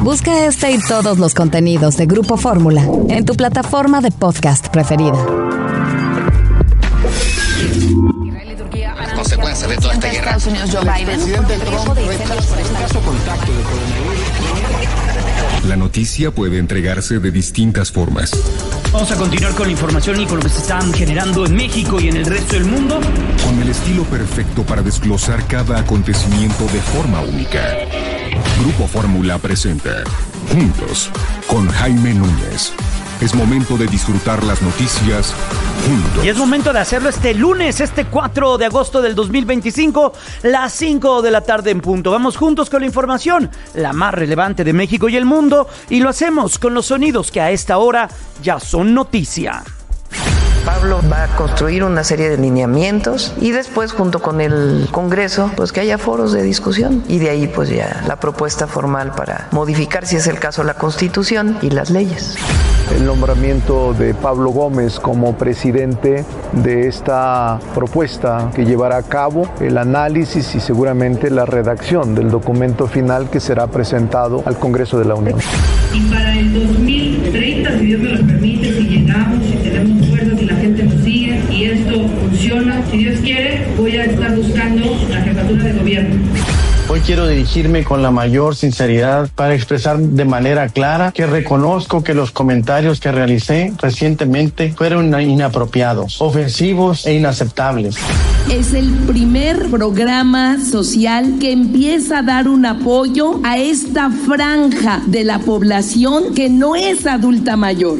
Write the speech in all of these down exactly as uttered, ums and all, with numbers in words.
Busca este y todos los contenidos de Grupo Fórmula en tu plataforma de podcast preferida. Las consecuencias de toda esta guerra. Estados Unidos, Joe Biden. Presidente Trump retrasa un caso contacto de coronavirus. La noticia puede entregarse de distintas formas. Vamos a continuar con la información y con lo que se está generando en México y en el resto del mundo. Con el estilo perfecto para desglosar cada acontecimiento de forma única. Grupo Fórmula presenta Juntos con Jaime Núñez. Es momento de disfrutar las noticias juntos. Y es momento de hacerlo este lunes, este cuatro de agosto del dos mil veinticinco, las cinco de la tarde en punto. Vamos juntos con la información, la más relevante de México y el mundo, y lo hacemos con los sonidos que a esta hora ya son noticia. Pablo va a construir una serie de lineamientos y después, junto con el Congreso, pues que haya foros de discusión y de ahí pues ya la propuesta formal para modificar, si es el caso, la Constitución y las leyes. El nombramiento de Pablo Gómez como presidente de esta propuesta que llevará a cabo el análisis y seguramente la redacción del documento final que será presentado al Congreso de la Unión. Y para el dos mil treinta, si Dios me lo permite, si llegamos, si tenemos fuerzas y la gente nos sigue y esto funciona, si Dios quiere, voy a estar buscando la jefatura de gobierno. Hoy quiero dirigirme con la mayor sinceridad para expresar de manera clara que reconozco que los comentarios que realicé recientemente fueron inapropiados, ofensivos e inaceptables. Es el primer programa social que empieza a dar un apoyo a esta franja de la población que no es adulta mayor.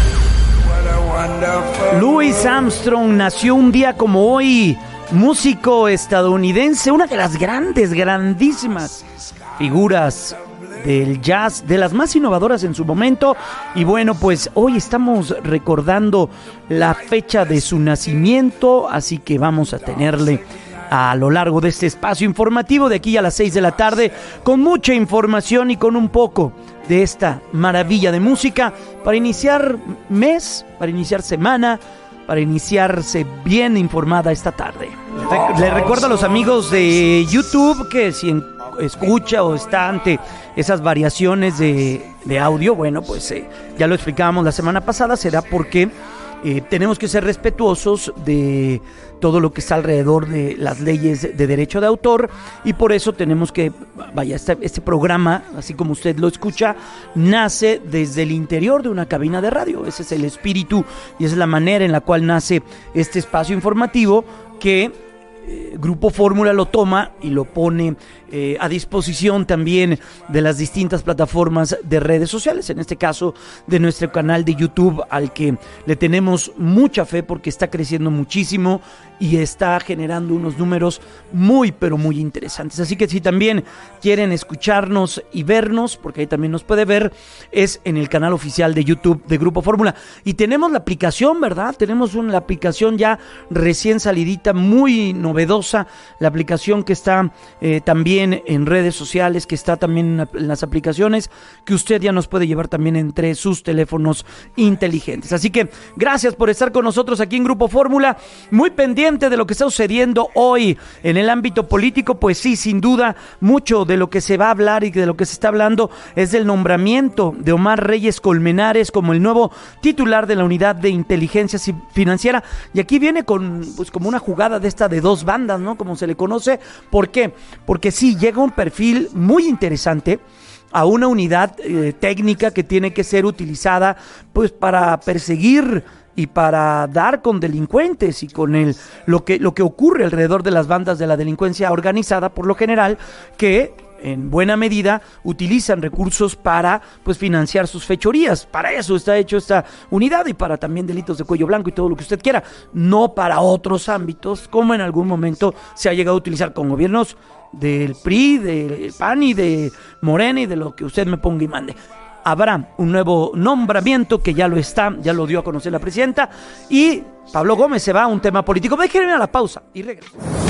Louis Armstrong nació un día como hoy, músico estadounidense, una de las grandes, grandísimas figuras del jazz, de las más innovadoras en su momento. Y bueno, pues hoy estamos recordando la fecha de su nacimiento, así que vamos a tenerle a lo largo de este espacio informativo de aquí a las seis de la tarde, con mucha información y con un poco de esta maravilla de música para iniciar mes, para iniciar semana, para iniciarse bien informada esta tarde. Le recuerdo a los amigos de YouTube que si en, escucha o está ante esas variaciones de, de audio, bueno, pues eh, ya lo explicábamos la semana pasada, será porque eh, tenemos que ser respetuosos de todo lo que está alrededor de las leyes de derecho de autor, y por eso tenemos que, vaya, este, este programa, así como usted lo escucha, nace desde el interior de una cabina de radio. Ese es el espíritu y esa es la manera en la cual nace este espacio informativo que Eh, Grupo Fórmula lo toma y lo pone eh, a disposición también de las distintas plataformas de redes sociales, en este caso de nuestro canal de YouTube, al que le tenemos mucha fe porque está creciendo muchísimo y está generando unos números muy pero muy interesantes. Así que si también quieren escucharnos y vernos, porque ahí también nos puede ver, es en el canal oficial de YouTube de Grupo Fórmula. Y tenemos la aplicación, ¿verdad? Tenemos una, la aplicación ya recién salidita, muy novedosa, la aplicación que está eh, también en redes sociales, que está también en, en las aplicaciones, que usted ya nos puede llevar también entre sus teléfonos inteligentes. Así que gracias por estar con nosotros aquí en Grupo Fórmula, muy pendiente de lo que está sucediendo hoy en el ámbito político. Pues sí, sin duda, mucho de lo que se va a hablar y de lo que se está hablando es del nombramiento de Omar Reyes Colmenares como el nuevo titular de la Unidad de Inteligencia Financiera, y aquí viene con, pues, como una jugada de esta de dos bandas, ¿no? Como se le conoce. ¿Por qué? Porque sí, llega un perfil muy interesante a una unidad eh, técnica que tiene que ser utilizada pues para perseguir y para dar con delincuentes y con el lo que lo que ocurre alrededor de las bandas de la delincuencia organizada, por lo general, que en buena medida utilizan recursos para pues financiar sus fechorías. Para eso está hecho esta unidad, y para también delitos de cuello blanco y todo lo que usted quiera, no para otros ámbitos como en algún momento se ha llegado a utilizar con gobiernos del P R I, del P A N y de Morena y de lo que usted me ponga y mande. Habrá un nuevo nombramiento que ya lo está, ya lo dio a conocer la presidenta, y Pablo Gómez se va a un tema político. Déjenme a la pausa y regreso.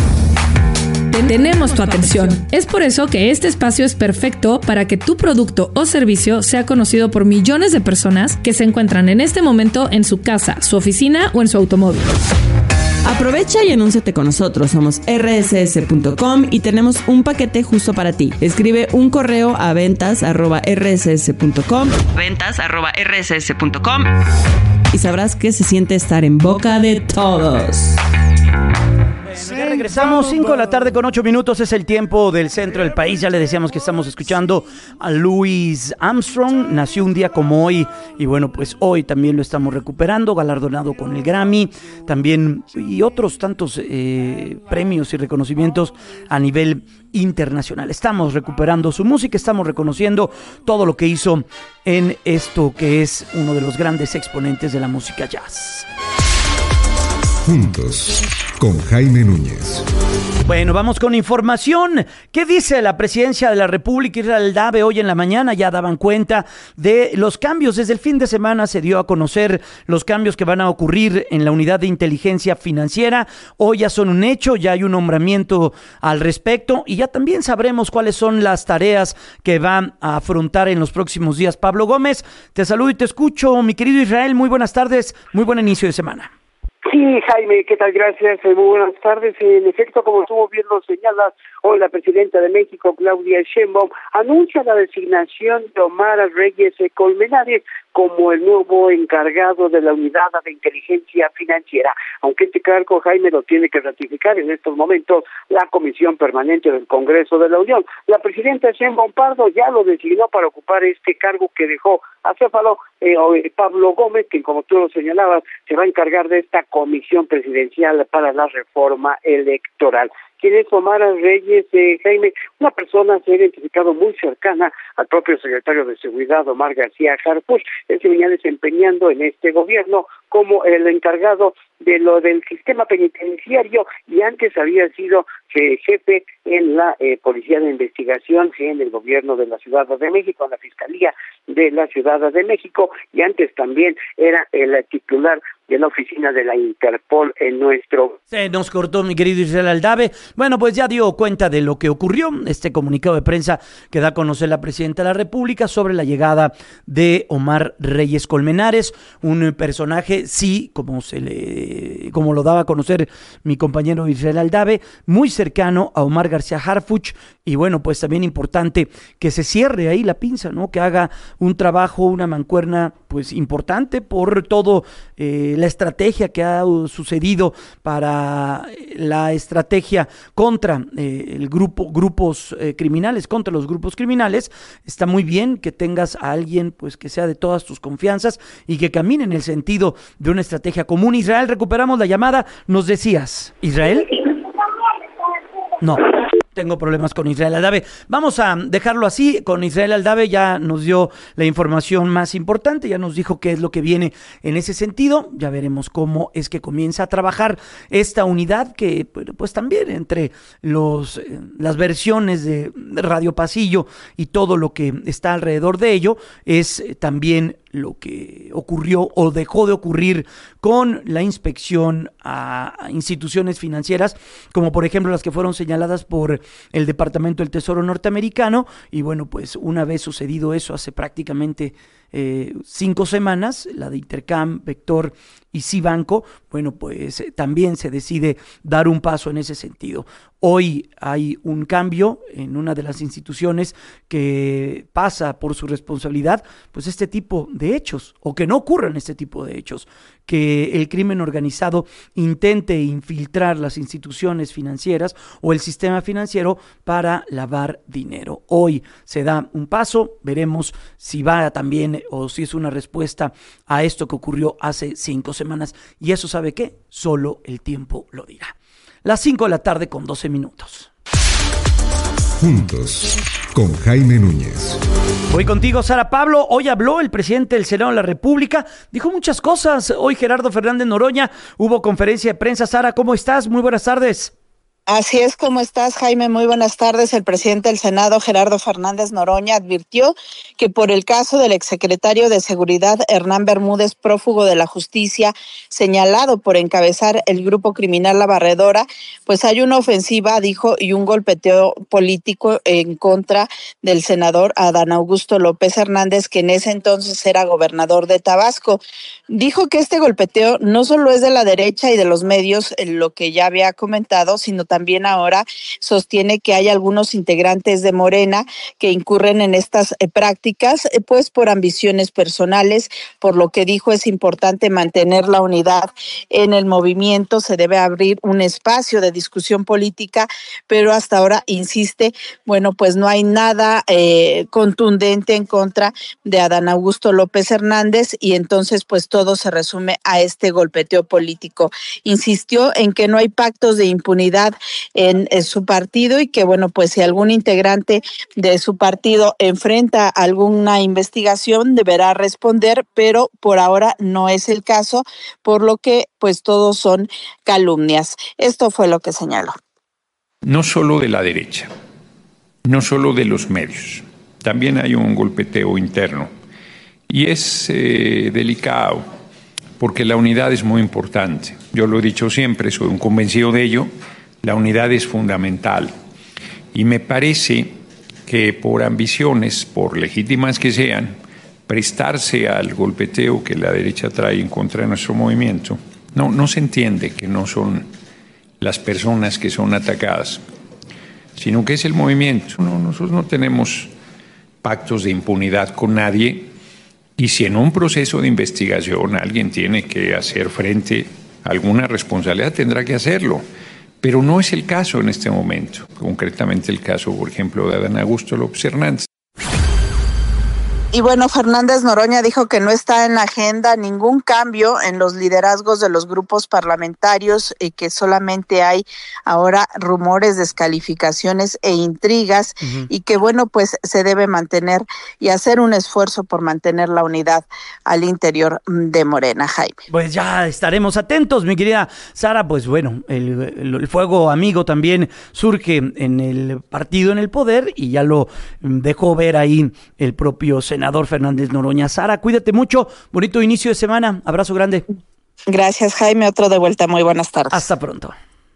Tenemos tu atención. Es por eso que este espacio es perfecto para que tu producto o servicio sea conocido por millones de personas que se encuentran en este momento en su casa, su oficina o en su automóvil. Aprovecha y anúnciate con nosotros. Somos erre ese ese punto com y tenemos un paquete justo para ti. Escribe un correo a ventas arroba erre ese ese punto com, ventas arroba erre ese ese punto com, y sabrás que se siente estar en boca de todos. Bueno, ya regresamos, cinco de la tarde con ocho minutos, es el tiempo del centro del país. Ya le decíamos que estamos escuchando a Louis Armstrong, nació un día como hoy, y bueno, pues hoy también lo estamos recuperando, galardonado con el Grammy, también y otros tantos eh, premios y reconocimientos a nivel internacional. Estamos recuperando su música, estamos reconociendo todo lo que hizo en esto que es uno de los grandes exponentes de la música jazz. Juntos, con Jaime Núñez. Bueno, vamos con información. ¿Qué dice la presidencia de la República, Israel Aldave? Hoy en la mañana ya daban cuenta de los cambios. Desde el fin de semana se dio a conocer los cambios que van a ocurrir en la unidad de inteligencia financiera. Hoy ya son un hecho, ya hay un nombramiento al respecto y ya también sabremos cuáles son las tareas que van a afrontar en los próximos días. Pablo Gómez, te saludo y te escucho. Mi querido Israel, muy buenas tardes, muy buen inicio de semana. Sí, Jaime, ¿qué tal? Gracias. Muy buenas tardes. En efecto, como tú bien lo señalas, hoy la presidenta de México, Claudia Sheinbaum, anuncia la designación de Omar Reyes Colmenares como el nuevo encargado de la unidad de inteligencia financiera. Aunque este cargo, Jaime, lo tiene que ratificar en estos momentos la Comisión Permanente del Congreso de la Unión. La presidenta Sheinbaum Pardo ya lo designó para ocupar este cargo que dejó acéfalo eh, Pablo Gómez, que como tú lo señalabas, se va a encargar de esta Comisión Presidencial para la Reforma Electoral. ¿Quién es Omar Reyes, eh, Jaime? Una persona se ha identificado muy cercana al propio secretario de Seguridad, Omar García Harfuch. Él se venía desempeñando en este gobierno como el encargado de lo del sistema penitenciario y antes había sido eh, jefe en la eh, Policía de Investigación en el gobierno de la Ciudad de México, en la Fiscalía de la Ciudad de México, y antes también era el titular de la oficina de la Interpol en nuestro... Se nos cortó mi querido Israel Aldave. Bueno, pues ya dio cuenta de lo que ocurrió, este comunicado de prensa que da a conocer la presidenta de la República sobre la llegada de Omar Reyes Colmenares, un personaje, sí, como se le, como lo daba a conocer mi compañero Israel Aldave, muy cercano a Omar García Harfuch, y bueno, pues también importante que se cierre ahí la pinza, ¿no? Que haga un trabajo, una mancuerna, pues importante por todo eh, la estrategia que ha sucedido para la estrategia contra eh, el grupo, grupos eh, criminales, contra los grupos criminales. Está muy bien que tengas a alguien pues que sea de todas tus confianzas y que camine en el sentido de una estrategia común. Israel, recuperamos la llamada, nos decías. ¿Israel? No. Tengo problemas con Israel Aldave. Vamos a dejarlo así. Con Israel Aldave ya nos dio la información más importante, ya nos dijo qué es lo que viene en ese sentido. Ya veremos cómo es que comienza a trabajar esta unidad que, pues también entre los las versiones de Radio Pasillo y todo lo que está alrededor de ello, es también lo que ocurrió o dejó de ocurrir con la inspección a instituciones financieras, como por ejemplo las que fueron señaladas por el Departamento del Tesoro norteamericano. Y bueno, pues una vez sucedido eso hace prácticamente eh, cinco semanas, la de Intercam, Vector y Cibanco, bueno, pues eh, también se decide dar un paso en ese sentido. Hoy hay un cambio en una de las instituciones que pasa por su responsabilidad, pues este tipo de hechos, o que no ocurran este tipo de hechos, que el crimen organizado intente infiltrar las instituciones financieras o el sistema financiero para lavar dinero. Hoy se da un paso, veremos si va también o si es una respuesta a esto que ocurrió hace cinco semanas, y eso, ¿sabe qué? Solo el tiempo lo dirá. Las cinco de la tarde con doce minutos. Juntos, con Jaime Núñez. Voy contigo, Sara Pablo. Hoy habló el presidente del Senado de la República, dijo muchas cosas. Hoy Gerardo Fernández Noroña, hubo conferencia de prensa. Sara, ¿cómo estás? Muy buenas tardes. Así es, como estás, Jaime. Muy buenas tardes. El presidente del Senado, Gerardo Fernández Noroña, advirtió que por el caso del exsecretario de Seguridad, Hernán Bermúdez, prófugo de la justicia, señalado por encabezar el grupo criminal La Barredora, pues hay una ofensiva, dijo, y un golpeteo político en contra del senador Adán Augusto López Hernández, que en ese entonces era gobernador de Tabasco. Dijo que este golpeteo no solo es de la derecha y de los medios, lo que ya había comentado, sino también ahora sostiene que hay algunos integrantes de Morena que incurren en estas eh, prácticas, eh, pues por ambiciones personales, por lo que dijo es importante mantener la unidad en el movimiento, se debe abrir un espacio de discusión política, pero hasta ahora insiste, bueno, pues no hay nada eh, contundente en contra de Adán Augusto López Hernández y entonces pues todo se resume a este golpeteo político. Insistió en que no hay pactos de impunidad En, en su partido y que, bueno, pues si algún integrante de su partido enfrenta alguna investigación deberá responder, pero por ahora no es el caso, por lo que pues todos son calumnias. Esto fue lo que señaló. No solo de la derecha, no solo de los medios, también hay un golpeteo interno y es eh, delicado porque la unidad es muy importante. Yo lo he dicho siempre, soy un convencido de ello. La unidad es fundamental y me parece que por ambiciones, por legítimas que sean, prestarse al golpeteo que la derecha trae en contra de nuestro movimiento, no, no se entiende que no son las personas que son atacadas, sino que es el movimiento. No, nosotros no tenemos pactos de impunidad con nadie y si en un proceso de investigación alguien tiene que hacer frente a alguna responsabilidad, tendrá que hacerlo. Pero no es el caso en este momento, concretamente el caso, por ejemplo, de Adán Augusto López Hernández. Y bueno, Fernández Noroña dijo que no está en la agenda ningún cambio en los liderazgos de los grupos parlamentarios y que solamente hay ahora rumores, descalificaciones e intrigas uh-huh. y que bueno, pues se debe mantener y hacer un esfuerzo por mantener la unidad al interior de Morena, Jaime. Pues ya estaremos atentos, mi querida Sara. Pues bueno, el, el, el fuego amigo también surge en el partido, en el poder y ya lo dejó ver ahí el propio senador Fernández Noroña. Sara, cuídate mucho, bonito inicio de semana, abrazo grande. Gracias, Jaime, otro de vuelta, muy buenas tardes. Hasta pronto.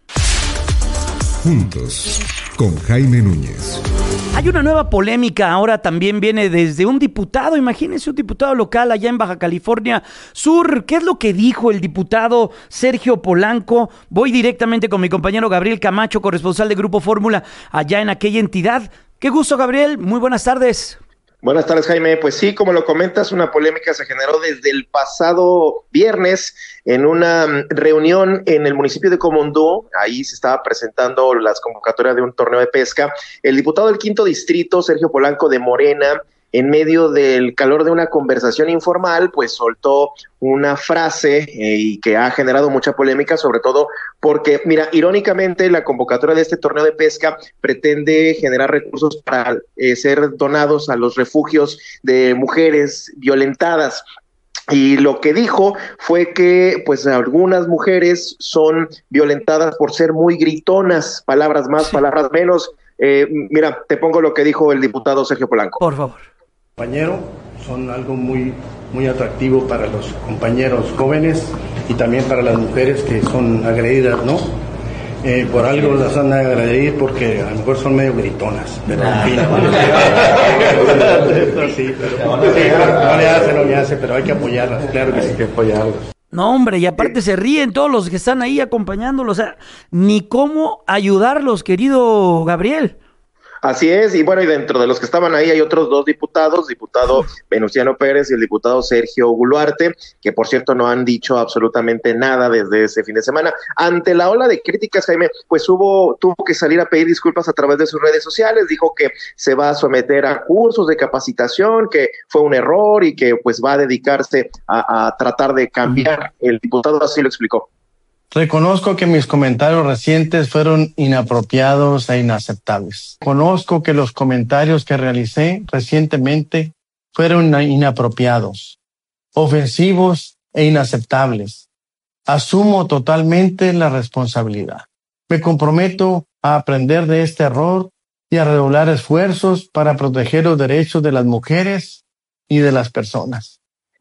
Juntos, con Jaime Núñez. Hay una nueva polémica, ahora también viene desde un diputado, imagínense un diputado local allá en Baja California Sur. ¿Qué es lo que dijo el diputado Sergio Polanco? Voy directamente con mi compañero Gabriel Camacho, corresponsal de Grupo Fórmula allá en aquella entidad. Qué gusto, Gabriel, muy buenas tardes. Buenas tardes, Jaime. Pues sí, como lo comentas, una polémica se generó desde el pasado viernes en una reunión en el municipio de Comondú. Ahí se estaba presentando las convocatorias de un torneo de pesca. El diputado del quinto distrito, Sergio Polanco de Morena, en medio del calor de una conversación informal, pues soltó una frase eh, y que ha generado mucha polémica, sobre todo porque, mira, irónicamente la convocatoria de este torneo de pesca pretende generar recursos para eh, ser donados a los refugios de mujeres violentadas. Y lo que dijo fue que pues algunas mujeres son violentadas por ser muy gritonas, palabras más, palabras menos. Eh, mira, te pongo lo que dijo el diputado Sergio Polanco. Por favor. Compañero, son algo muy, muy atractivo para los compañeros jóvenes y también para las mujeres que son agredidas, ¿no? Eh, por algo las han agredido porque a lo mejor son medio gritonas, pero en fin. Sí, pero, no le hace, no le hace, pero hay que apoyarlas, claro que sí. Hay que apoyarlas. No, hombre, y aparte se ríen todos los que están ahí acompañándolos, o sea, ni cómo ayudarlos, querido Gabriel. Así es, y bueno, y dentro de los que estaban ahí hay otros dos diputados, diputado Venustiano Pérez y el diputado Sergio Guluarte, que por cierto no han dicho absolutamente nada desde ese fin de semana. Ante la ola de críticas, Jaime, pues hubo, tuvo que salir a pedir disculpas a través de sus redes sociales, dijo que se va a someter a cursos de capacitación, que fue un error y que pues va a dedicarse a, a tratar de cambiar. El diputado así lo explicó. Reconozco que mis comentarios recientes fueron inapropiados e inaceptables. Conozco que los comentarios que realicé recientemente fueron inapropiados, ofensivos e inaceptables. Asumo totalmente la responsabilidad. Me comprometo a aprender de este error y a redoblar esfuerzos para proteger los derechos de las mujeres y de las personas.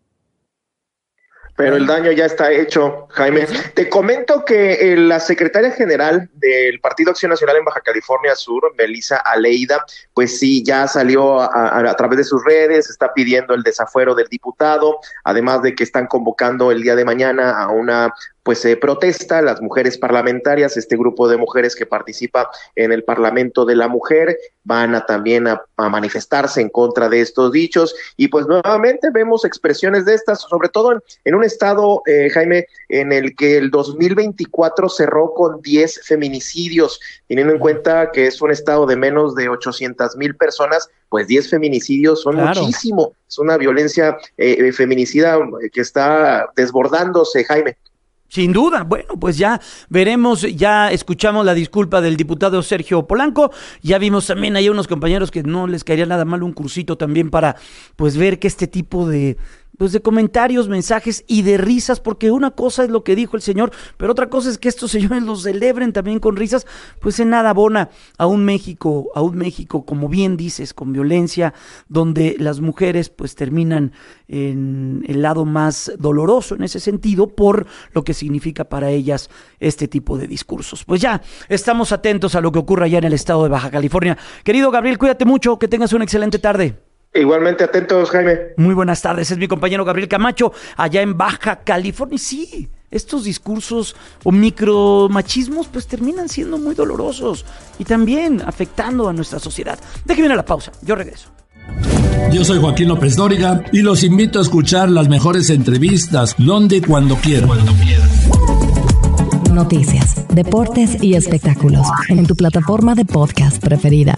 Pero el daño ya está hecho, Jaime. Te comento que eh, la secretaria general del Partido Acción Nacional en Baja California Sur, Melissa Aleida, pues sí, ya salió a, a, a través de sus redes, está pidiendo el desafuero del diputado, además de que están convocando el día de mañana a una pues eh, protesta, las mujeres parlamentarias, este grupo de mujeres que participa en el Parlamento de la Mujer, van a también a, a manifestarse en contra de estos dichos, y pues nuevamente vemos expresiones de estas, sobre todo en, en un estado, eh, Jaime, en el que el dos mil veinticuatro cerró con diez feminicidios, teniendo en cuenta que es un estado de menos de ochocientas mil personas, pues diez feminicidios son claro. muchísimo, es una violencia eh, feminicida que está desbordándose, Jaime. Sin duda, bueno, pues ya veremos, ya escuchamos la disculpa del diputado Sergio Polanco, ya vimos también ahí unos compañeros que no les caería nada mal un cursito también para pues ver que este tipo de pues de comentarios, mensajes y de risas, porque una cosa es lo que dijo el señor, pero otra cosa es que estos señores los celebren también con risas, pues en nada abona a un México, a un México, como bien dices, con violencia, donde las mujeres pues terminan en el lado más doloroso en ese sentido, por lo que significa para ellas este tipo de discursos. Pues ya, estamos atentos a lo que ocurra allá en el estado de Baja California. Querido Gabriel, cuídate mucho, que tengas una excelente tarde. Igualmente atentos, Jaime. Muy buenas tardes, es mi compañero Gabriel Camacho, allá en Baja California. Sí, estos discursos o micromachismos pues terminan siendo muy dolorosos y también afectando a nuestra sociedad. Déjenme la pausa, yo regreso. Yo soy Joaquín López Dóriga y los invito a escuchar las mejores entrevistas donde y cuando quieran. Cuando quieran. Noticias, deportes y espectáculos en tu plataforma de podcast preferida.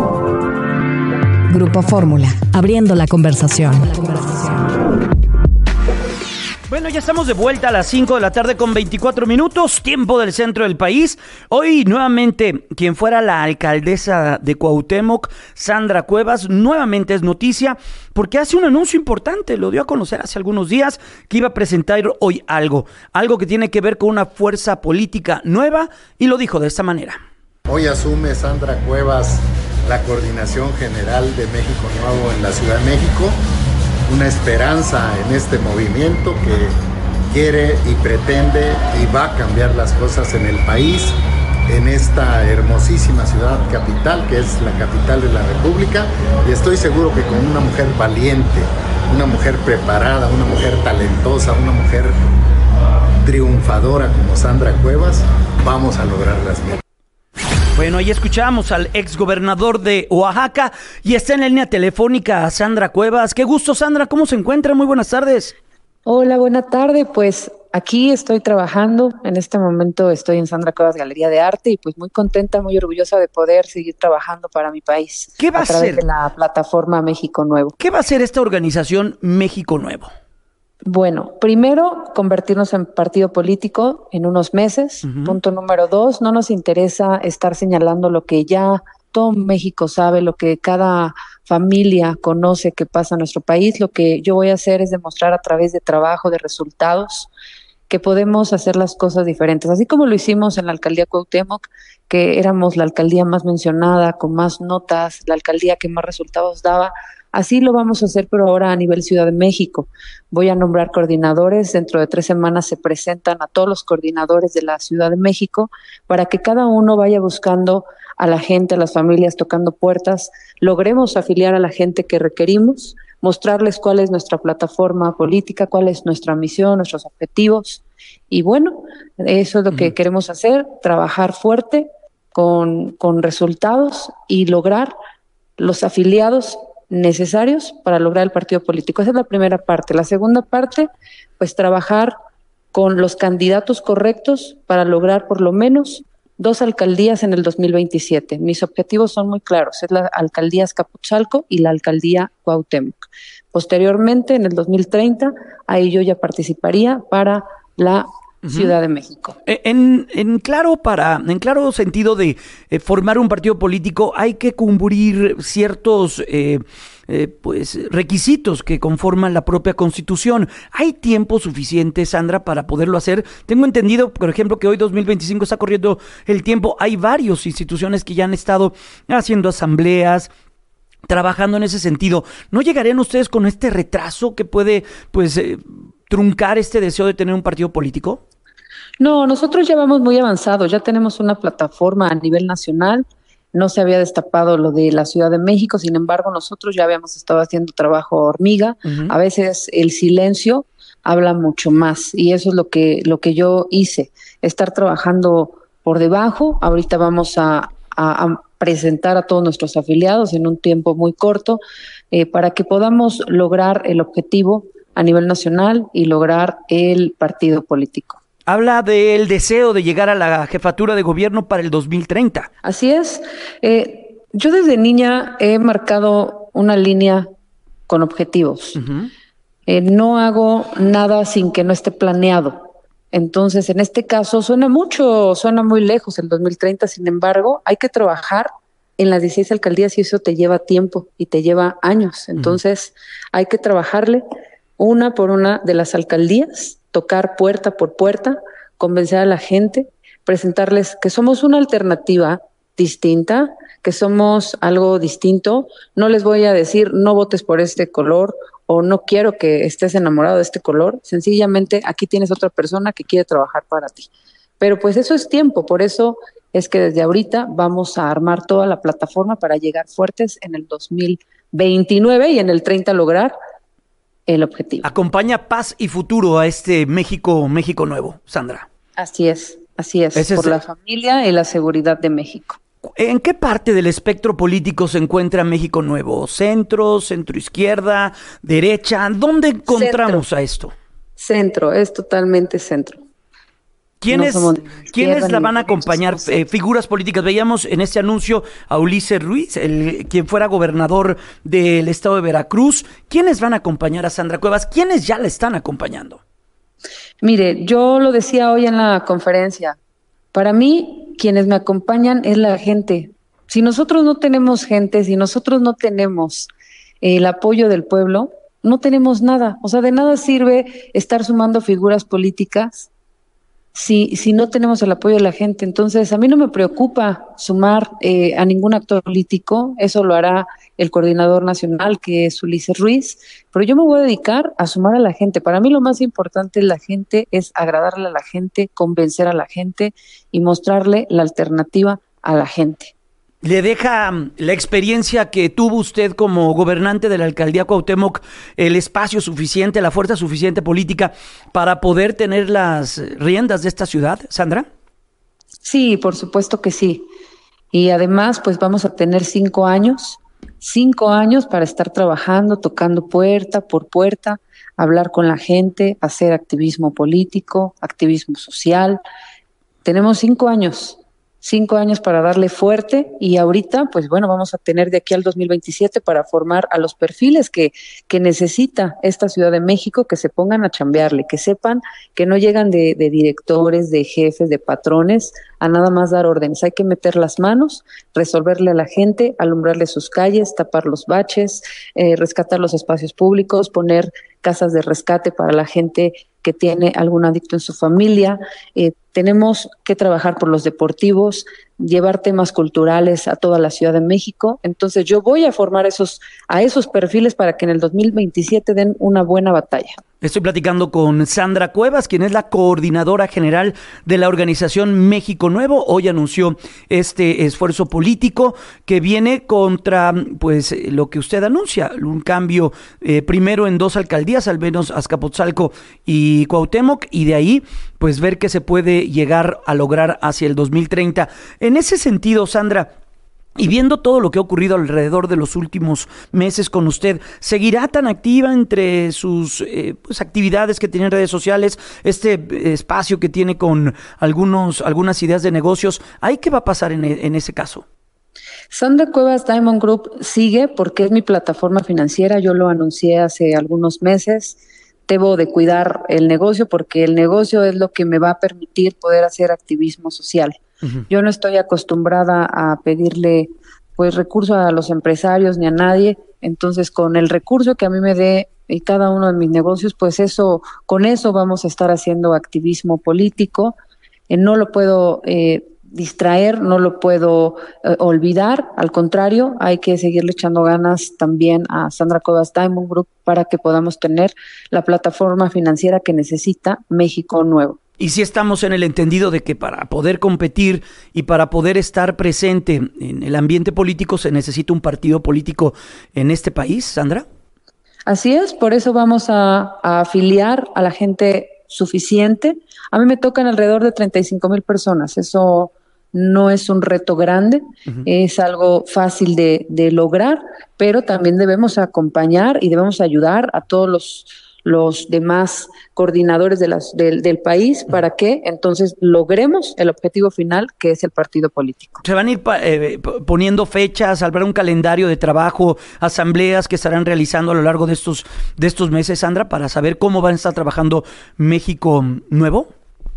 Grupo Fórmula, abriendo la conversación. Bueno, ya estamos de vuelta a las cinco de la tarde con veinticuatro minutos, tiempo del centro del país. Hoy nuevamente quien fuera la alcaldesa de Cuauhtémoc, Sandra Cuevas, nuevamente es noticia porque hace un anuncio importante, lo dio a conocer hace algunos días que iba a presentar hoy algo, algo que tiene que ver con una fuerza política nueva y lo dijo de esta manera. Hoy asume Sandra Cuevas la Coordinación General de México Nuevo en la Ciudad de México, una esperanza en este movimiento que quiere y pretende y va a cambiar las cosas en el país, en esta hermosísima ciudad capital que es la capital de la República, y estoy seguro que con una mujer valiente, una mujer preparada, una mujer talentosa, una mujer triunfadora como Sandra Cuevas, vamos a lograr las metas. Bueno, ahí escuchamos al exgobernador de Oaxaca y está en la línea telefónica Sandra Cuevas. Qué gusto, Sandra, ¿cómo se encuentra? Muy buenas tardes. Hola, buena tarde. Pues aquí estoy trabajando. En este momento estoy en Sandra Cuevas Galería de Arte y pues muy contenta, muy orgullosa de poder seguir trabajando para mi país. ¿Qué va a, a través ser? de la plataforma México Nuevo. ¿Qué va a hacer esta organización México Nuevo? Bueno, primero, convertirnos en partido político en unos meses. Uh-huh. Punto número dos, no nos interesa estar señalando lo que ya todo México sabe, lo que cada familia conoce que pasa en nuestro país. Lo que yo voy a hacer es demostrar a través de trabajo, de resultados, que podemos hacer las cosas diferentes. Así como lo hicimos en la alcaldía Cuauhtémoc, que éramos la alcaldía más mencionada, con más notas, la alcaldía que más resultados daba. Así lo vamos a hacer, pero ahora a nivel Ciudad de México. Voy a nombrar coordinadores. Dentro de tres semanas se presentan a todos los coordinadores de la Ciudad de México para que cada uno vaya buscando a la gente, a las familias, tocando puertas. Logremos afiliar a la gente que requerimos, mostrarles cuál es nuestra plataforma política, cuál es nuestra misión, nuestros objetivos. Y bueno, eso es lo que uh-huh. queremos hacer, trabajar fuerte con, con resultados y lograr los afiliados necesarios para lograr el partido político. Esa es la primera parte. La segunda parte, pues trabajar con los candidatos correctos para lograr por lo menos dos alcaldías en el dos mil veintisiete. Mis objetivos son muy claros, es la alcaldía Azcapotzalco y la alcaldía Cuauhtémoc. Posteriormente, en el dos mil treinta, ahí yo ya participaría para la uh-huh. Ciudad de México. En, en claro para, en claro sentido de eh, formar un partido político, hay que cumplir ciertos eh, eh, pues requisitos que conforman la propia Constitución. ¿Hay tiempo suficiente, Sandra, para poderlo hacer? Tengo entendido, por ejemplo, que hoy dos mil veinticinco está corriendo el tiempo. Hay varias instituciones que ya han estado haciendo asambleas, trabajando en ese sentido. ¿No llegarían ustedes con este retraso que puede, pues, eh, truncar este deseo de tener un partido político? No, nosotros ya vamos muy avanzados, ya tenemos una plataforma a nivel nacional, no se había destapado lo de la Ciudad de México, sin embargo nosotros ya habíamos estado haciendo trabajo hormiga, uh-huh. A veces el silencio habla mucho más y eso es lo que, lo que yo hice, estar trabajando por debajo. Ahorita vamos a, a, a presentar a todos nuestros afiliados en un tiempo muy corto eh, para que podamos lograr el objetivo a nivel nacional y lograr el partido político. Habla del deseo de llegar a la jefatura de gobierno para el dos mil treinta. Así es. Eh, yo desde niña he marcado una línea con objetivos. Uh-huh. Eh, no hago nada sin que no esté planeado. Entonces, en este caso, suena mucho, suena muy lejos el dos mil treinta, sin embargo, hay que trabajar en las dieciséis alcaldías y eso te lleva tiempo y te lleva años. Entonces, uh-huh. Hay que trabajarle una por una de las alcaldías, tocar puerta por puerta, convencer a la gente, presentarles que somos una alternativa distinta, que somos algo distinto. No les voy a decir no votes por este color o no quiero que estés enamorado de este color, sencillamente aquí tienes otra persona que quiere trabajar para ti. Pero pues eso es tiempo, por eso es que desde ahorita vamos a armar toda la plataforma para llegar fuertes en el dos mil veintinueve y en el treinta lograr el objetivo. Acompaña paz y futuro a este México, México nuevo, Sandra. Así es, así es, Ese por es la familia y la seguridad de México. ¿En qué parte del espectro político se encuentra México Nuevo? ¿Centro, centro izquierda, derecha? ¿Dónde encontramos centro. a esto? Centro, es totalmente centro. ¿Quiénes, no ¿quiénes la van a acompañar? Eh, figuras políticas. Veíamos en este anuncio a Ulises Ruiz, el, quien fuera gobernador del estado de Veracruz. ¿Quiénes van a acompañar a Sandra Cuevas? ¿Quiénes ya la están acompañando? Mire, yo lo decía hoy en la conferencia. Para mí, quienes me acompañan es la gente. Si nosotros no tenemos gente, si nosotros no tenemos eh, el apoyo del pueblo, no tenemos nada. O sea, de nada sirve estar sumando figuras políticas Si, si no tenemos el apoyo de la gente. Entonces, a mí no me preocupa sumar eh, a ningún actor político, eso lo hará el coordinador nacional, que es Ulises Ruiz, pero yo me voy a dedicar a sumar a la gente. Para mí lo más importante es la gente, es agradarle a la gente, convencer a la gente y mostrarle la alternativa a la gente. ¿Le deja la experiencia que tuvo usted como gobernante de la alcaldía Cuauhtémoc el espacio suficiente, la fuerza suficiente política para poder tener las riendas de esta ciudad, Sandra? Sí, por supuesto que sí. Y además, pues vamos a tener cinco años, cinco años para estar trabajando, tocando puerta por puerta, hablar con la gente, hacer activismo político, activismo social. Tenemos cinco años. Cinco años para darle fuerte y ahorita, pues bueno, vamos a tener de aquí al dos mil veintisiete para formar a los perfiles que, que necesita esta Ciudad de México, que se pongan a chambearle, que sepan que no llegan de, de directores, de jefes, de patrones, a nada más dar órdenes. Hay que meter las manos, resolverle a la gente, alumbrarle sus calles, tapar los baches, eh, rescatar los espacios públicos, poner casas de rescate para la gente que tiene algún adicto en su familia. Eh, tenemos que trabajar por los deportivos, llevar temas culturales a toda la Ciudad de México. Entonces yo voy a formar esos, a esos perfiles para que en el dos mil veintisiete den una buena batalla. Estoy platicando con Sandra Cuevas, quien es la coordinadora general de la organización México Nuevo. Hoy anunció este esfuerzo político que viene contra, pues, lo que usted anuncia, un cambio eh, primero en dos alcaldías, al menos Azcapotzalco y Cuauhtémoc, y de ahí, pues, ver qué se puede llegar a lograr hacia el dos mil treinta. En ese sentido, Sandra, y viendo todo lo que ha ocurrido alrededor de los últimos meses con usted, ¿seguirá tan activa entre sus eh, pues, actividades que tiene en redes sociales, este eh, espacio que tiene con algunos algunas ideas de negocios? ¿Ahí qué va a pasar en, en ese caso? Sandra Cuevas Diamond Group sigue porque es mi plataforma financiera, yo lo anuncié hace algunos meses. debo de cuidar el negocio porque el negocio es lo que me va a permitir poder hacer activismo social. Uh-huh. Yo no estoy acostumbrada a pedirle pues recursos a los empresarios ni a nadie, entonces con el recurso que a mí me dé y cada uno de mis negocios, pues eso, con eso vamos a estar haciendo activismo político. Eh, no lo puedo eh, distraer, no lo puedo eh, olvidar, al contrario, hay que seguirle echando ganas también a Sandra Cuevas Diamond Group para que podamos tener la plataforma financiera que necesita México Nuevo. Y si estamos en el entendido de que para poder competir y para poder estar presente en el ambiente político se necesita un partido político en este país, Sandra. Así es, por eso vamos a, a afiliar a la gente suficiente. A mí me tocan alrededor de treinta y cinco mil personas, eso no es un reto grande, uh-huh. es algo fácil de, de lograr, pero también debemos acompañar y debemos ayudar a todos los, los demás coordinadores de las, del, del país para que entonces logremos el objetivo final, que es el partido político. Se van a ir eh, poniendo fechas, habrá un calendario de trabajo, asambleas que estarán realizando a lo largo de estos, de estos meses, Sandra, para saber cómo van a estar trabajando México Nuevo.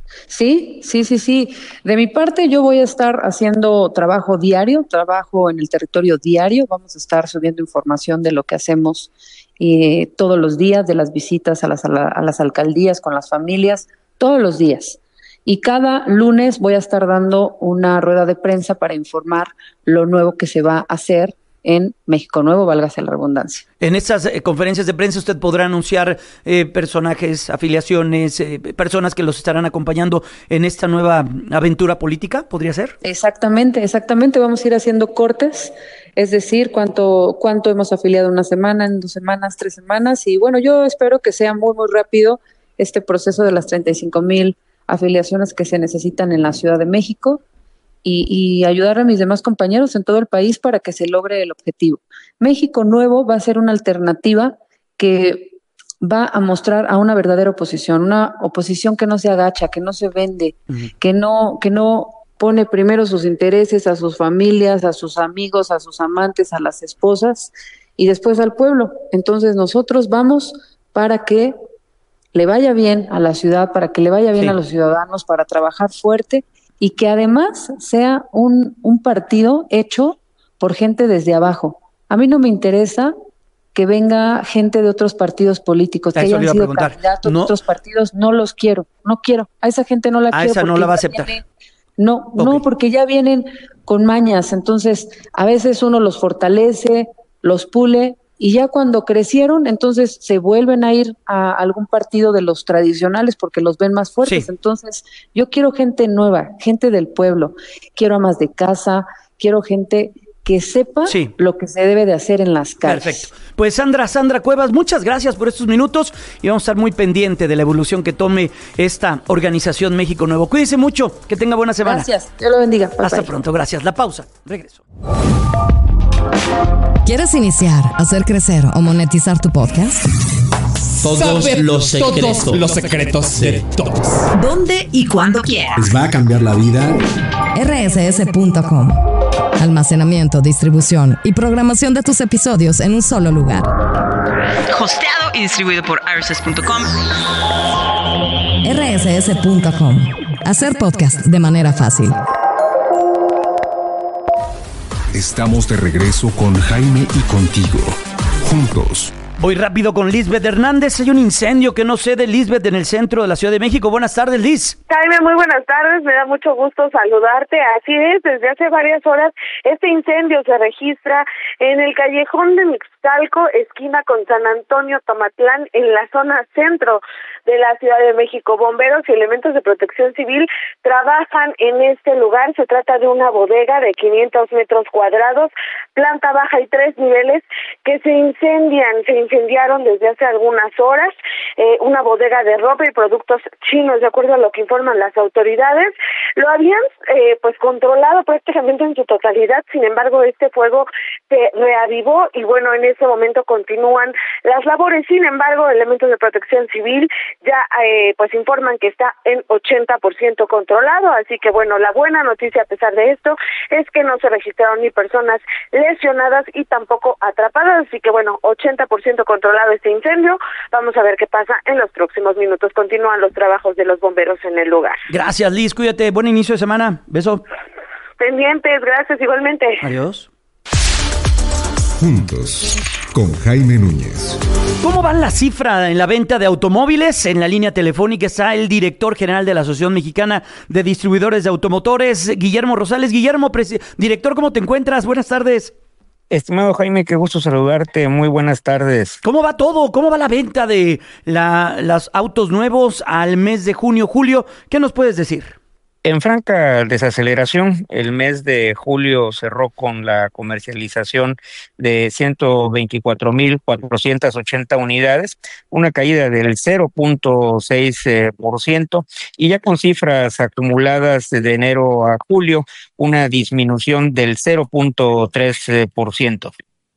Sí, sí, sí, sí. De mi parte yo voy a estar haciendo trabajo diario, trabajo en el territorio diario, vamos a estar subiendo información de lo que hacemos eh, todos los días, de las visitas a las, a, la, a las alcaldías con las familias, todos los días. Y cada lunes voy a estar dando una rueda de prensa para informar lo nuevo que se va a hacer en México Nuevo, válgase la redundancia. En estas eh, conferencias de prensa usted podrá anunciar eh, personajes, afiliaciones, eh, personas que los estarán acompañando en esta nueva aventura política, ¿podría ser? Exactamente, exactamente, vamos a ir haciendo cortes, es decir, cuánto, cuánto hemos afiliado una semana, en dos semanas, tres semanas, y bueno, yo espero que sea muy, muy rápido este proceso de las treinta y cinco mil afiliaciones que se necesitan en la Ciudad de México. Y, y ayudar a mis demás compañeros en todo el país para que se logre el objetivo. México Nuevo va a ser una alternativa que va a mostrar a una verdadera oposición, una oposición que no se agacha, que no se vende, uh-huh. que no, que no pone primero sus intereses, a sus familias, a sus amigos, a sus amantes, a las esposas y después al pueblo. Entonces nosotros vamos para que le vaya bien a la ciudad, para que le vaya bien sí. a los ciudadanos, para trabajar fuerte y que además sea un, un partido hecho por gente desde abajo. A mí no me interesa que venga gente de otros partidos políticos, que hayan sido candidatos de otros partidos, no los quiero, no quiero. A esa gente no la a quiero. A esa no la va a aceptar. Viene, no, okay. no, porque ya vienen con mañas, entonces a veces uno los fortalece, los pule, y ya cuando crecieron, entonces se vuelven a ir a algún partido de los tradicionales porque los ven más fuertes. Sí. Entonces, yo quiero gente nueva, gente del pueblo, quiero amas de casa, quiero gente que sepa sí. lo que se debe de hacer en las calles. Perfecto. Pues Sandra, Sandra Cuevas, muchas gracias por estos minutos y vamos a estar muy pendiente de la evolución que tome esta organización México Nuevo. Cuídese mucho, que tenga buena semana. Gracias, Dios lo bendiga. Bye, Hasta bye. pronto, gracias. La pausa, regreso. ¿Quieres iniciar, hacer crecer o monetizar tu podcast? Todos Saber los secretos. Todos los secretos de todos. ¿Dónde y cuándo quieras? ¿Les va a cambiar la vida? R S S punto com. Almacenamiento, distribución y programación de tus episodios en un solo lugar. Hosteado y distribuido por R S S punto com. R S S punto com. Hacer podcast de manera fácil. Estamos de regreso con Jaime y contigo. Juntos. Voy rápido con Lisbeth Hernández. Hay un incendio que no sé de Lisbeth en el centro de la Ciudad de México. Buenas tardes, Liz. Jaime, muy buenas tardes. Me da mucho gusto saludarte. Así es, desde hace varias horas este incendio se registra en el callejón de Mixtalco, esquina con San Antonio Tomatlán, en la zona centro de la Ciudad de México. Bomberos y elementos de protección civil trabajan en este lugar. Se trata de una bodega de quinientos metros cuadrados, planta baja y tres niveles que se incendian, se incendiaron desde hace algunas horas, eh, una bodega de ropa y productos chinos, de acuerdo a lo que informan las autoridades. Lo habían eh, pues controlado prácticamente en su totalidad, sin embargo este fuego se reavivó y bueno, en ese momento continúan las labores. Sin embargo, elementos de protección civil ya eh, pues informan que está en ochenta por ciento controlado, así que bueno, la buena noticia a pesar de esto es que no se registraron ni personas lesionadas y tampoco atrapadas, así que bueno, ochenta por ciento controlado este incendio. Vamos a ver qué pasa pasa en los próximos minutos. Continúan los trabajos de los bomberos en el lugar. Gracias, Liz, cuídate, buen inicio de semana, beso. Pendientes, gracias igualmente. Adiós. Juntos, con Jaime Núñez. ¿Cómo va la cifra en la venta de automóviles? En la línea telefónica está el director general de la Asociación Mexicana de Distribuidores de Automotores, Guillermo Rosales. Guillermo, director, ¿cómo te encuentras? Buenas tardes. Estimado Jaime, qué gusto saludarte. Muy buenas tardes. ¿Cómo va todo? ¿Cómo va la venta de la, los autos nuevos al mes de junio, julio? ¿Qué nos puedes decir? En franca desaceleración, el mes de julio cerró con la comercialización de ciento veinticuatro mil cuatrocientas ochenta unidades, una caída del cero punto seis por ciento, y ya con cifras acumuladas de enero a julio, una disminución del cero punto tres por ciento.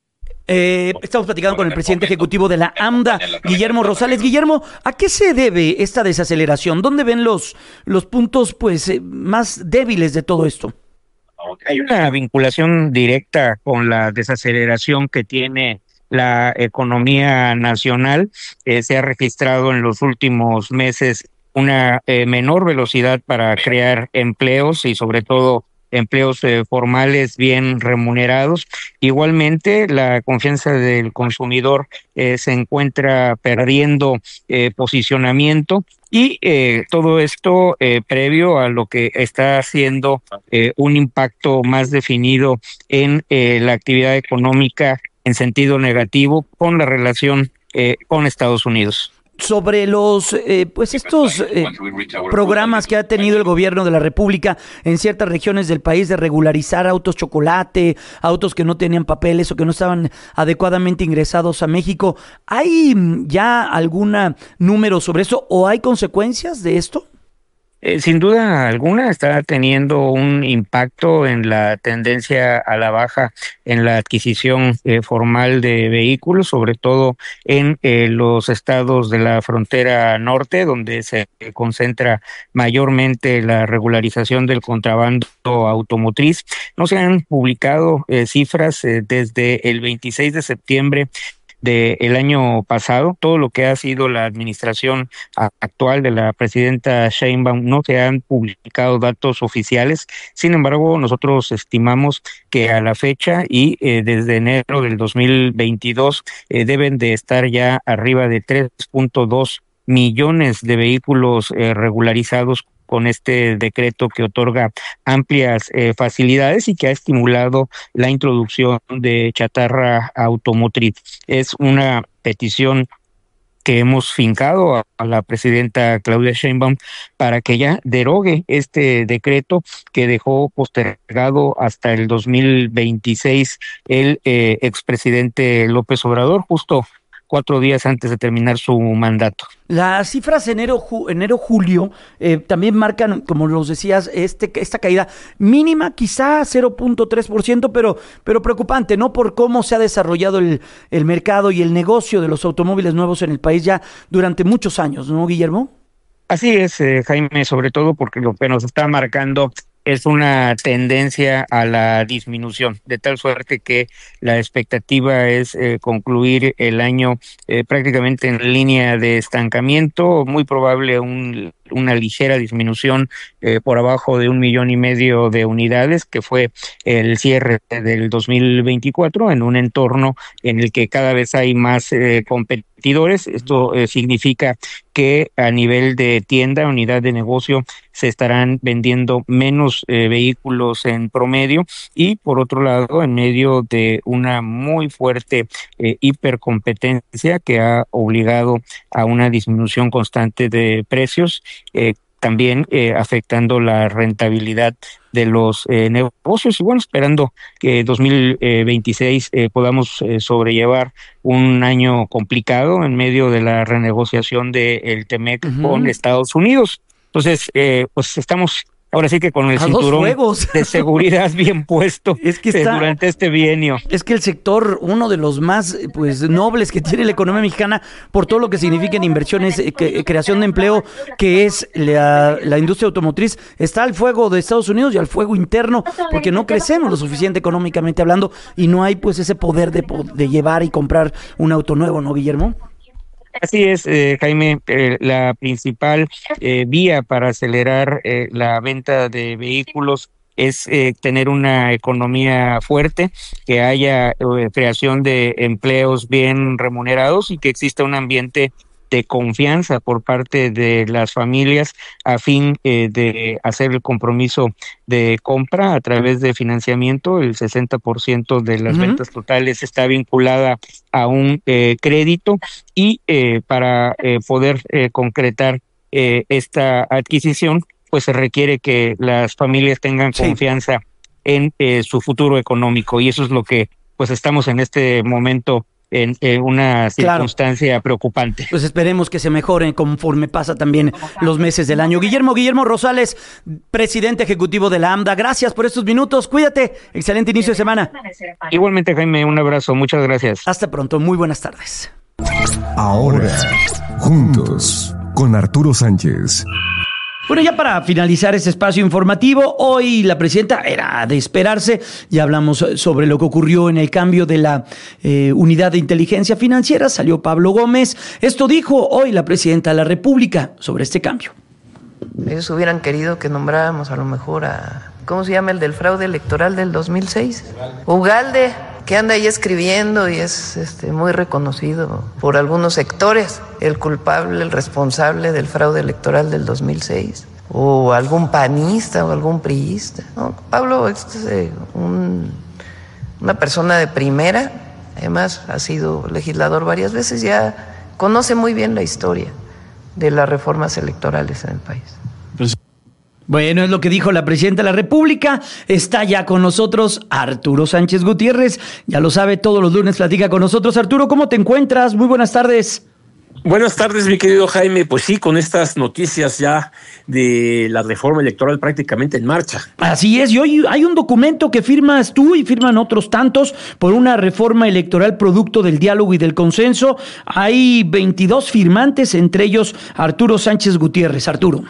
Eh, estamos platicando con el presidente ejecutivo de la AMDA, Guillermo Rosales. Guillermo, ¿a qué se debe esta desaceleración? ¿Dónde ven los, los puntos pues eh, más débiles de todo esto? Hay una vinculación directa con la desaceleración que tiene la economía nacional. Eh, se ha registrado en los últimos meses una eh, menor velocidad para crear empleos y sobre todo empleos eh, formales bien remunerados. Igualmente, la confianza del consumidor eh, se encuentra perdiendo eh, posicionamiento y eh, todo esto eh, previo a lo que está haciendo eh, un impacto más definido en eh, la actividad económica en sentido negativo con la relación eh, con Estados Unidos. Sobre los, eh, pues estos eh, programas que ha tenido el gobierno de la República en ciertas regiones del país de regularizar autos chocolate, autos que no tenían papeles o que no estaban adecuadamente ingresados a México, ¿hay ya algún número sobre eso o hay consecuencias de esto? Eh, sin duda alguna está teniendo un impacto en la tendencia a la baja en la adquisición eh, formal de vehículos, sobre todo en eh, los estados de la frontera norte, donde se concentra mayormente la regularización del contrabando automotriz. No se han publicado eh, cifras eh, desde el veintiséis de septiembre del año pasado. Todo lo que ha sido la administración actual de la presidenta Sheinbaum no se han publicado datos oficiales. Sin embargo, nosotros estimamos que a la fecha y eh, desde enero del dos mil veintidós eh, deben de estar ya arriba de tres punto dos millones de vehículos eh, regularizados con este decreto que otorga amplias eh, facilidades y que ha estimulado la introducción de chatarra automotriz. Es una petición que hemos fincado a, a la presidenta Claudia Sheinbaum para que ya derogue este decreto que dejó postergado hasta el dos mil veintiséis el eh, expresidente López Obrador, justo cuatro días antes de terminar su mandato. Las cifras enero ju- enero julio eh, también marcan, como los decías, este esta caída mínima, quizá cero punto tres por ciento, pero pero preocupante, ¿no? Por cómo se ha desarrollado el, el mercado y el negocio de los automóviles nuevos en el país ya durante muchos años, ¿no, Guillermo? Así es, eh, Jaime, sobre todo porque lo que nos está marcando es una tendencia a la disminución, de tal suerte que la expectativa es eh, concluir el año eh, prácticamente en línea de estancamiento, muy probable un, una ligera disminución eh, por abajo de un millón y medio de unidades, que fue el cierre del dos mil veinticuatro, en un entorno en el que cada vez hay más eh, competidores. Esto eh, significa que a nivel de tienda, unidad de negocio, se estarán vendiendo menos eh, vehículos en promedio y, por otro lado, en medio de una muy fuerte eh, hipercompetencia que ha obligado a una disminución constante de precios, eh, también eh, afectando la rentabilidad de los eh, negocios, y bueno, esperando que dos mil veintiséis eh, podamos eh, sobrellevar un año complicado en medio de la renegociación del T-MEC uh-huh. con Estados Unidos. Entonces, eh, pues estamos ahora sí que con el cinturón de seguridad bien puesto es que está, durante este bienio. Es que el sector, uno de los más pues nobles que tiene la economía mexicana, por todo lo que significa en inversiones, que, creación de empleo, que es la, la industria automotriz, está al fuego de Estados Unidos y al fuego interno, porque no crecemos lo suficiente económicamente hablando y no hay pues ese poder de, de llevar y comprar un auto nuevo, ¿no, Guillermo? Así es, eh, Jaime, eh, la principal eh, vía para acelerar eh, la venta de vehículos es eh, tener una economía fuerte, que haya eh, creación de empleos bien remunerados y que exista un ambiente de confianza por parte de las familias a fin eh, de hacer el compromiso de compra a través de financiamiento. El sesenta por ciento de las uh-huh. ventas totales está vinculada a un eh, crédito y eh, para eh, poder eh, concretar eh, esta adquisición, pues se requiere que las familias tengan sí. confianza en eh, su futuro económico, y eso es lo que pues estamos en este momento en eh, una circunstancia claro. preocupante. Pues esperemos que se mejore conforme pasa también los meses del año. Guillermo, Guillermo Rosales, presidente ejecutivo de la AMDA, gracias por estos minutos, cuídate, excelente inicio de semana. Igualmente, Jaime, un abrazo, muchas gracias. Hasta pronto, muy buenas tardes. Ahora, juntos, con Arturo Sánchez. Bueno, ya para finalizar este espacio informativo, hoy la presidenta, era de esperarse, ya hablamos sobre lo que ocurrió en el cambio de la eh, unidad de inteligencia financiera, salió Pablo Gómez. Esto dijo hoy la presidenta de la República sobre este cambio. Ellos hubieran querido que nombráramos a lo mejor a, ¿cómo se llama el del fraude electoral del dos mil seis? Ugalde, que anda ahí escribiendo y es este, muy reconocido por algunos sectores, el culpable, el responsable del fraude electoral del dos mil seis, o algún panista o algún priista. No, Pablo es eh, un, una persona de primera, además ha sido legislador varias veces, ya conoce muy bien la historia de las reformas electorales en el país. Bueno, es lo que dijo la presidenta de la República. Está ya con nosotros Arturo Sánchez Gutiérrez. Ya lo sabe, todos los lunes platica con nosotros. Arturo, ¿cómo te encuentras? Muy buenas tardes. Buenas tardes, mi querido Jaime. Pues sí, con estas noticias ya de la reforma electoral prácticamente en marcha. Así es, y hoy hay un documento que firmas tú y firman otros tantos por una reforma electoral producto del diálogo y del consenso. Hay veintidós firmantes, entre ellos Arturo Sánchez Gutiérrez. Arturo.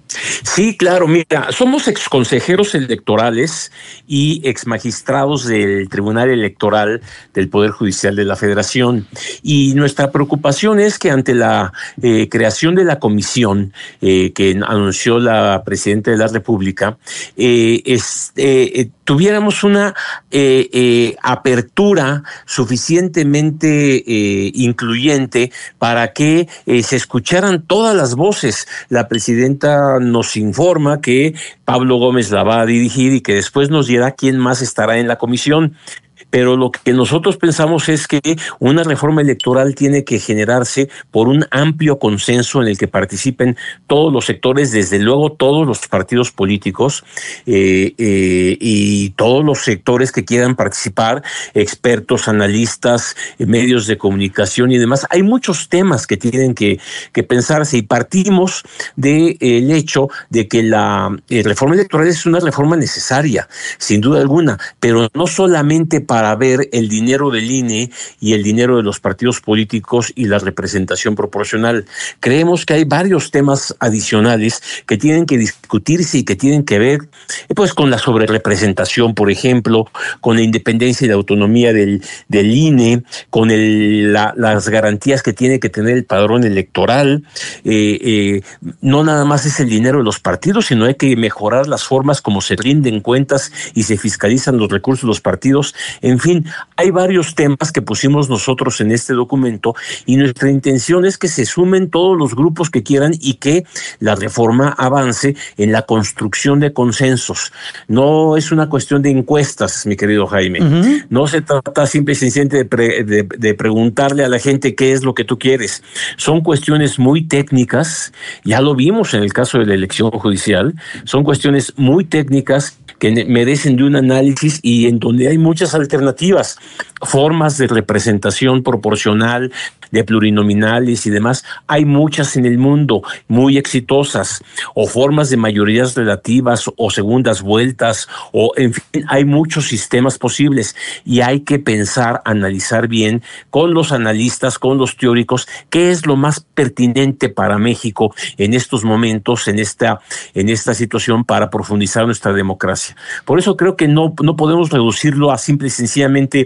Sí, claro, mira, somos exconsejeros electorales y exmagistrados del Tribunal Electoral del Poder Judicial de la Federación, y nuestra preocupación es que ante la eh, creación de la comisión eh, que anunció la Presidenta de la República, eh, es, eh, tuviéramos una eh, eh, apertura suficientemente eh, incluyente para que eh, se escucharan todas las voces. La Presidenta nos informa que Pablo Gómez la va a dirigir y que después nos dirá quién más estará en la comisión. Pero lo que nosotros pensamos es que una reforma electoral tiene que generarse por un amplio consenso en el que participen todos los sectores, desde luego todos los partidos políticos eh, eh, y todos los sectores que quieran participar, expertos, analistas, medios de comunicación y demás. Hay muchos temas que tienen que, que pensarse, y partimos del de, eh, hecho de que la eh, reforma electoral es una reforma necesaria, sin duda alguna, pero no solamente para para ver el dinero del I N E y el dinero de los partidos políticos y la representación proporcional. Creemos que hay varios temas adicionales que tienen que discutirse y que tienen que ver pues con la sobrerepresentación, por ejemplo, con la independencia y la autonomía del, del I N E, con el, la, las garantías que tiene que tener el padrón electoral. Eh, eh, no nada más es el dinero de los partidos, sino hay que mejorar las formas como se rinden cuentas y se fiscalizan los recursos de los partidos. En fin, hay varios temas que pusimos nosotros en este documento, y nuestra intención es que se sumen todos los grupos que quieran y que la reforma avance en la construcción de consensos. No es una cuestión de encuestas, mi querido Jaime. Uh-huh. No se trata simple y sencillamente de, pre, de, de preguntarle a la gente qué es lo que tú quieres. Son cuestiones muy técnicas, ya lo vimos en el caso de la elección judicial, son cuestiones muy técnicas que merecen de un análisis y en donde hay muchas alternativas, formas de representación proporcional, de plurinominales y demás. Hay muchas en el mundo muy exitosas, o formas de mayorías relativas o segundas vueltas, o en fin, hay muchos sistemas posibles, y hay que pensar, analizar bien con los analistas, con los teóricos, qué es lo más pertinente para México en estos momentos, en esta, en esta situación, para profundizar nuestra democracia. Por eso creo que no, no podemos reducirlo a simple y sencillamente pues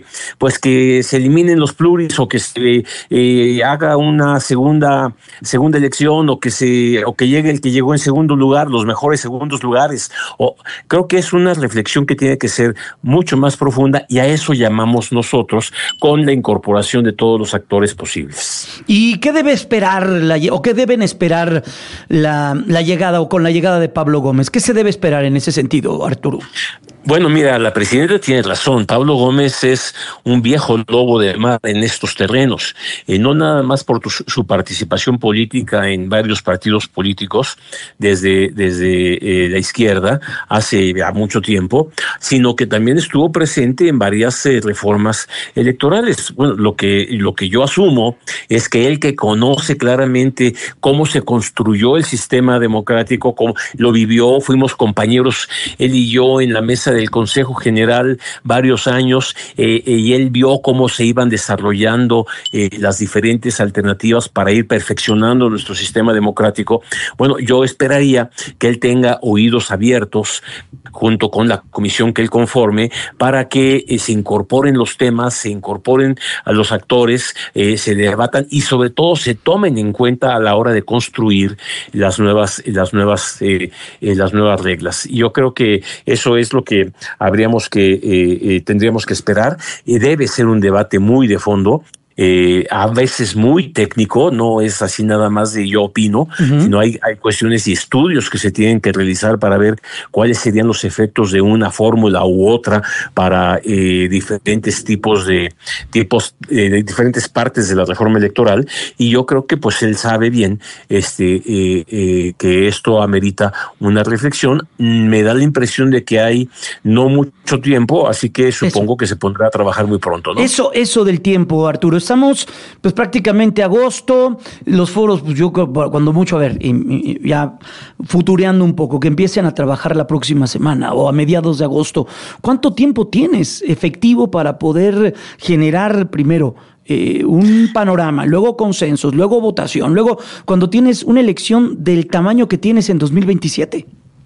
pues que se eliminen los pluris o que se eh, haga una segunda segunda elección o que se o que llegue el que llegó en segundo lugar, los mejores segundos lugares. O creo que es una reflexión que tiene que ser mucho más profunda y a eso llamamos nosotros con la incorporación de todos los actores posibles. ¿Y qué debe esperar la, o qué deben esperar la, la llegada o con la llegada de Pablo Gómez? ¿Qué se debe esperar en ese sentido, Arturo? Bueno, mira, la presidenta tiene razón. Pablo Gómez es un viejo lobo de mar en estos terrenos, eh, no nada más por tu, su participación política en varios partidos políticos desde, desde eh, la izquierda hace ya mucho tiempo, sino que también estuvo presente en varias eh, reformas electorales. Bueno, lo que, lo que yo asumo es que él, que conoce claramente cómo se construyó el sistema democrático, cómo lo vivió, fuimos compañeros, él y yo, en la mesa del Consejo General varios años, eh, eh, y él vio cómo se iban desarrollando eh, las diferentes alternativas para ir perfeccionando nuestro sistema democrático. Bueno, yo esperaría que él tenga oídos abiertos junto con la comisión que él conforme para que eh, se incorporen los temas, se incorporen a los actores, eh, se debatan y sobre todo se tomen en cuenta a la hora de construir las nuevas, las nuevas, eh, eh, las nuevas reglas. Y yo creo que eso es lo que habríamos que, eh, eh, tendríamos que esperar. Eh, debe ser un debate muy de fondo. Eh, a veces muy técnico, no es así nada más de yo opino, uh-huh. sino hay, hay cuestiones y estudios que se tienen que realizar para ver cuáles serían los efectos de una fórmula u otra para eh, diferentes tipos de tipos eh, de diferentes partes de la reforma electoral, y yo creo que pues él sabe bien este eh, eh, que esto amerita una reflexión. Me da la impresión de que hay no mucho tiempo, así que supongo eso. que se pondrá a trabajar muy pronto, ¿no? Eso, eso del tiempo, Arturo. Estamos pues prácticamente agosto, los foros, pues yo cuando mucho, a ver, y, y, ya futureando un poco, que empiecen a trabajar la próxima semana o a mediados de agosto. ¿Cuánto tiempo tienes efectivo para poder generar primero eh, un panorama, luego consensos, luego votación, luego cuando tienes una elección del tamaño que tienes en dos mil veintisiete?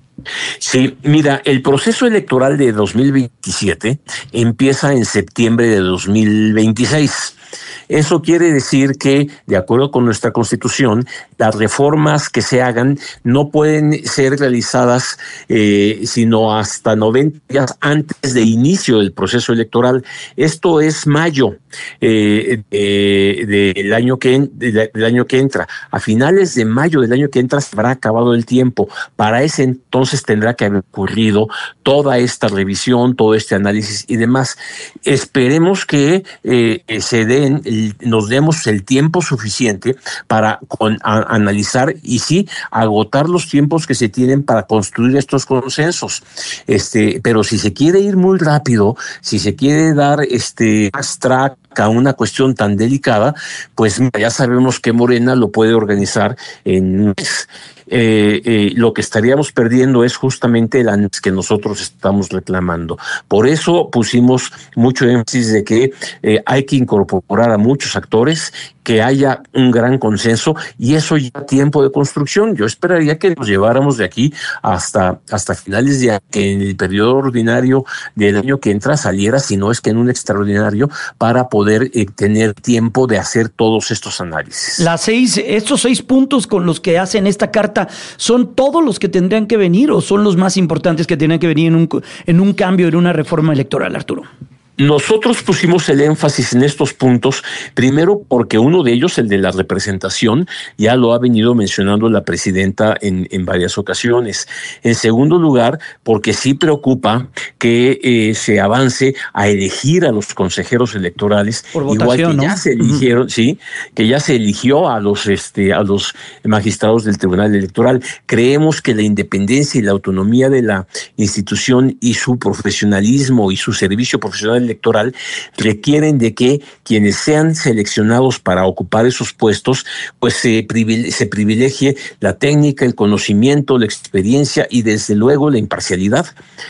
Sí, mira, el proceso electoral de dos mil veintisiete empieza en septiembre de dos mil veintiséis. Eso quiere decir que, de acuerdo con nuestra Constitución, las reformas que se hagan no pueden ser realizadas eh, sino hasta noventa días antes de inicio del proceso electoral. Esto es mayo eh, de, del año que de, del año que entra. A finales de mayo del año que entra se habrá acabado el tiempo. Para ese entonces tendrá que haber ocurrido toda esta revisión, todo este análisis y demás. Esperemos que eh, se den nos demos el tiempo suficiente para con, a, analizar y sí agotar los tiempos que se tienen para construir estos consensos. Este, pero si se quiere ir muy rápido, si se quiere dar este fast track a una cuestión tan delicada, pues ya sabemos que Morena lo puede organizar en un mes. Eh, eh, lo que estaríamos perdiendo es justamente el análisis que nosotros estamos reclamando. Por eso pusimos mucho énfasis de que eh, hay que incorporar a muchos actores, que haya un gran consenso y eso ya tiempo de construcción. Yo esperaría que nos lleváramos de aquí hasta, hasta finales de que en el periodo ordinario del año que entra saliera, si no es que en un extraordinario, para poder eh, tener tiempo de hacer todos estos análisis. Las seis, estos seis puntos con los que hacen esta carta, ¿son todos los que tendrían que venir o son los más importantes que tendrían que venir en un, en un cambio, en una reforma electoral, Arturo? Nosotros pusimos el énfasis en estos puntos, primero porque uno de ellos, el de la representación, ya lo ha venido mencionando la presidenta en, en varias ocasiones. En segundo lugar, porque sí preocupa que eh, se avance a elegir a los consejeros electorales, por votación, igual que ¿no? ya se eligieron, uh-huh. sí, que ya se eligió a los este a los magistrados del Tribunal Electoral. Creemos que la independencia y la autonomía de la institución y su profesionalismo y su servicio profesional electoral requieren de que quienes sean seleccionados para ocupar esos puestos, pues se, privile- se privilegie la técnica, el conocimiento, la experiencia y desde luego la imparcialidad.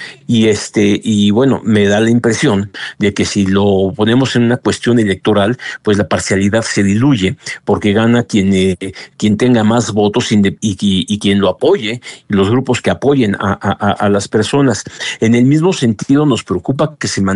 Y este, y bueno, me da la impresión de que si lo ponemos en una cuestión electoral, pues la parcialidad se diluye, porque gana quien, eh, quien tenga más votos y, y, y quien lo apoye, los grupos que apoyen a, a, a las personas. En el mismo sentido, nos preocupa que se mantenga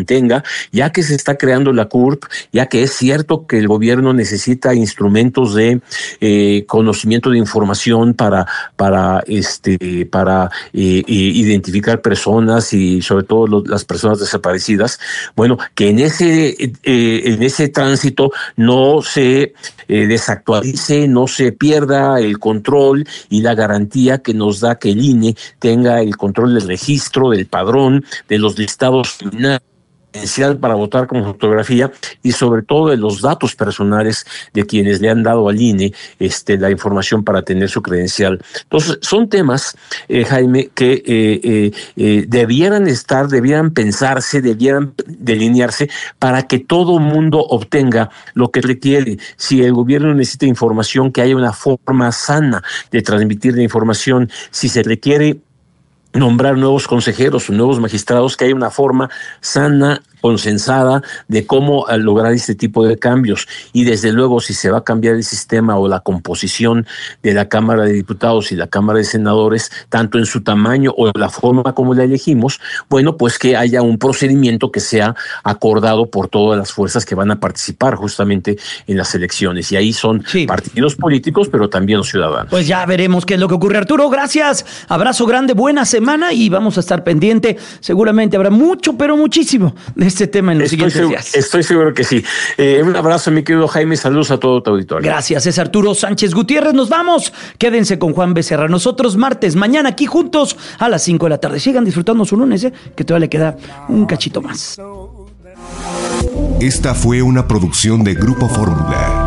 ya que se está creando la C U R P, ya que es cierto que el gobierno necesita instrumentos de eh, conocimiento de información para, para, este, para eh, eh, identificar personas y sobre todo los, las personas desaparecidas, bueno, que en ese, eh, en ese tránsito no se eh, desactualice, no se pierda el control y la garantía que nos da que el I N E tenga el control del registro, del padrón, de los listados finales para votar con fotografía y sobre todo de los datos personales de quienes le han dado al I N E este, la información para tener su credencial. Entonces, son temas, eh, Jaime, que eh, eh, eh, debieran estar, debieran pensarse, debieran delinearse para que todo mundo obtenga lo que requiere. Si el gobierno necesita información, que haya una forma sana de transmitir la información. Si se requiere nombrar nuevos consejeros o nuevos magistrados, que haya una forma sana, consensada de cómo lograr este tipo de cambios. Y desde luego, si se va a cambiar el sistema o la composición de la Cámara de Diputados y la Cámara de Senadores, tanto en su tamaño o la forma como la elegimos, bueno, pues que haya un procedimiento que sea acordado por todas las fuerzas que van a participar justamente en las elecciones. Y ahí son sí. partidos políticos, pero también los ciudadanos. Pues ya veremos qué es lo que ocurre, Arturo. Gracias, abrazo grande, buena semana y vamos a estar pendiente. Seguramente habrá mucho, pero muchísimo de este tema en los estoy siguientes seguro, días. Estoy seguro que sí. Eh, un abrazo, mi querido Jaime, saludos a todo tu auditorio. Gracias, es Arturo Sánchez Gutiérrez. Nos vamos. Quédense con Juan Becerra. Nosotros martes, mañana aquí juntos a las cinco de la tarde. Sigan disfrutando su lunes, ¿eh? Que todavía le queda un cachito más. Esta fue una producción de Grupo Fórmula.